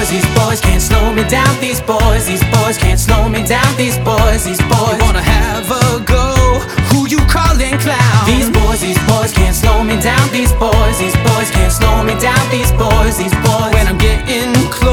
boys can't slow me down. These boys can't slow me down. These boys you wanna have a go? Who you calling clown? These boys can't slow me down. These boys can't slow me down. These boys